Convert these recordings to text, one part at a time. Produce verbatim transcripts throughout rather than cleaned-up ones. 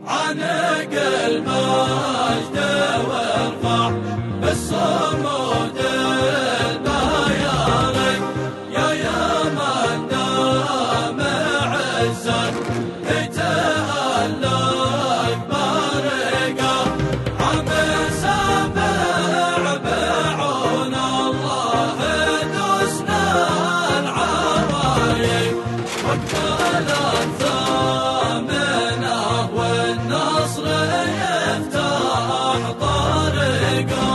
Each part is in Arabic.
عنق المجد والرفع بالصمود البيارق يا يمن دام عزك يتألق برقة عم سابع بعون الله دوسنا العرايق وقبل الثامنة والنصر يفتح طريقه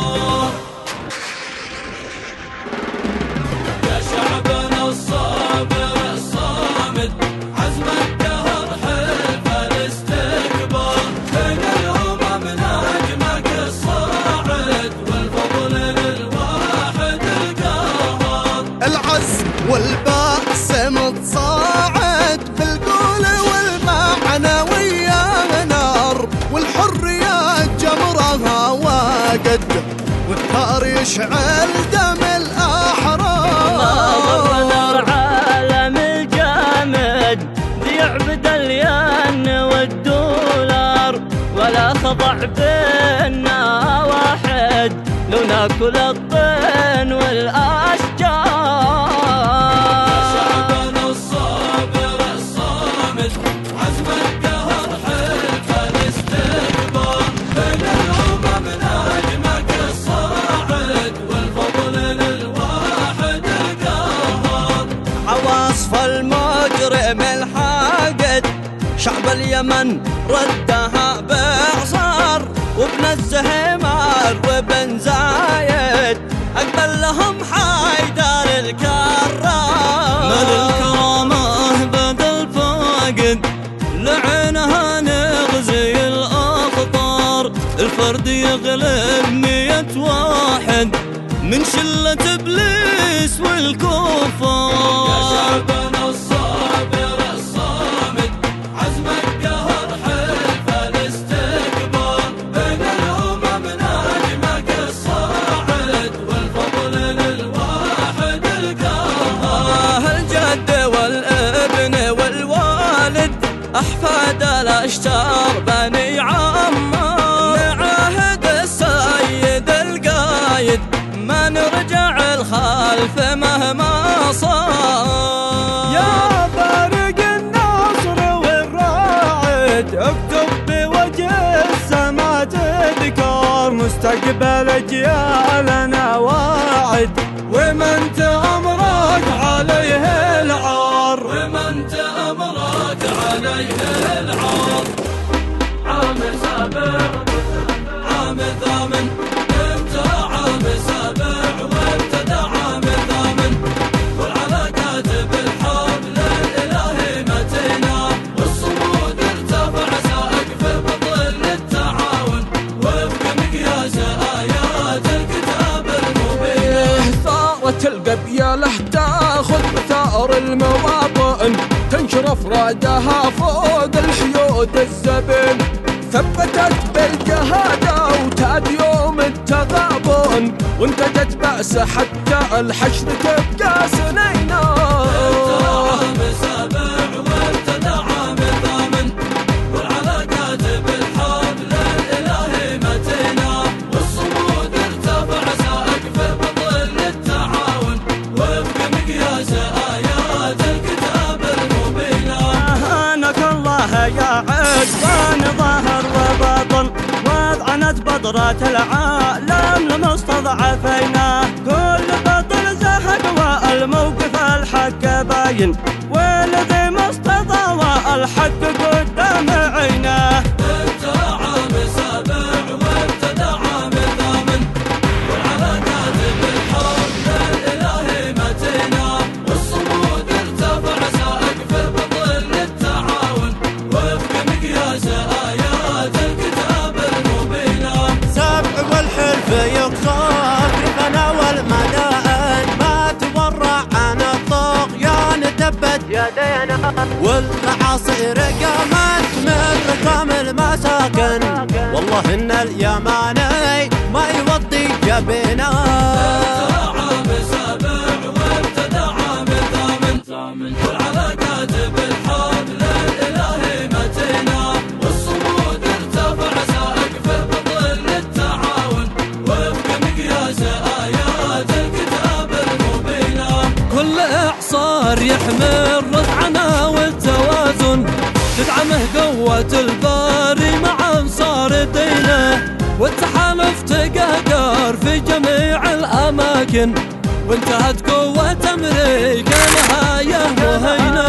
يا شعبنا الصابر الصامد عزم الدهر حلف الاستكبار بين الأمم نجمك الصاعد والفضل للواحد القهار العز والبأس متصاعد بالقول والمعنوية نار والحرية جمرها واقد والثار يشعل دم الأحرار نار عالم الجامد بيعبد الين والدولار ولا خضع بينا واحد لو ناكل الطين والأشجار يا شعبنا الصابر الصامد عزم الدهر حلف الاستكبار بين الأمم نجمك الصاعد والفضل للواحد القهار عواصف المجرم الحاقد شعب اليمن ردها بإعصار وابن الزهمار وابن زايد أقبل لهم حيدر الكرار مال الكرامة بدل فاقد لعنها نغزي الأخطار الفرد يغلب مية واحد من شلة إبليس والكفار يا شعبنا الصابر الصامد عزم الدهر حلف الاستكبار بين الأمم نجمك الصاعد والفضل للواحد القهار الجد والابن والوالد أحفاد الأشتار بني عمار نعاهد السيد القايد ما نرجع الخلف مهما صار يا بارق النصر والراعد اكتب بوجه السما تذكار مستقبل اجيالنا واعد ومن تأمرك عليه العار ومن تأمرك عليه العار عام سابع عام ثامن انت عام سابع وابتدى عام ثامن والعلاقات بالحبل الإلهي متينا والصمود ارتفع سائق في بطل التعاون وفق مقياس آيات الكتاب المبين ثارة القبيلة تاخذ بثار المواطن تنشر افرادها فوق الحيود الزبن ثبتت بالجهادة وتاد يوم التغابن وانتجت بأس حتى الحشر تبقى سنينا عام سابع وابتدى عام ثامن والعلاقات بالحبل الإلهي متينا والصمود ارتفع سائق في بطل التعاون وفق مقياس آيات الكتاب المبينة أهانك الله يا عدوان ظهر وبطن وأذعنت بضرة العالم لمستضعفينا كل بطل زهق والموقف الحق باين والذي مستضى والحق قدام عينه انت عام سابع وابتدى عام ثامن والعلاقات بالحبل الإلهي متينا والصمود ارتفع سائق في بطل التعاون وفق مقياس آيات الكتاب المبينة سبع والحلف يقصر ربنا والمدائن ما تورع عن الطغيان دبت يدينا والمعاصر قامت من رقم المساكن والله ان اليماني ما يوضي جبينا عام سابع وابتدى عام ثامن والعلاقات بالحبل الإلهي متينا والصمود دامه قوة الباري مع انصار دينه، والتحالف تقهقر في جميع الاماكن، وانتهت قوة امريكا نهاية مهينة.